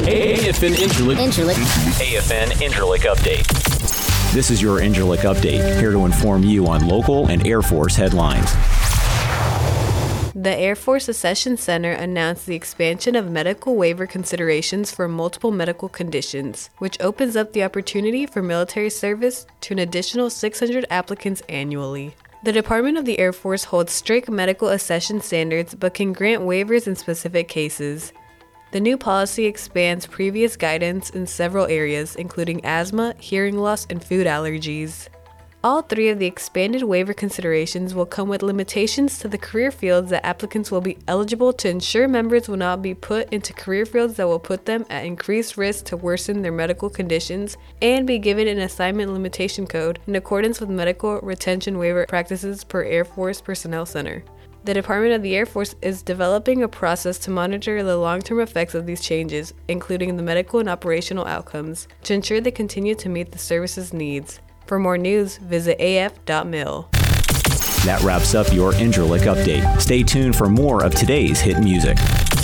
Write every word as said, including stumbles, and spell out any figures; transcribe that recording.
A F N Incirlik. Incirlik. A F N Incirlik Update. This is your Incirlik Update, here to inform you on local and Air Force headlines. The Air Force Accession Center announced the expansion of medical waiver considerations for multiple medical conditions, which opens up the opportunity for military service to an additional six hundred applicants annually. The Department of the Air Force holds strict medical accession standards but can grant waivers in specific cases. The new policy expands previous guidance in several areas, including asthma, hearing loss, and food allergies. All three of the expanded waiver considerations will come with limitations to the career fields that applicants will be eligible to ensure members will not be put into career fields that will put them at increased risk to worsen their medical conditions and be given an assignment limitation code in accordance with medical retention waiver practices per Air Force Personnel Center. The Department of the Air Force is developing a process to monitor the long-term effects of these changes, including the medical and operational outcomes, to ensure they continue to meet the service's needs. For more news, visit A F dot mil. That wraps up your Incirlik Update. Stay tuned for more of today's hit music.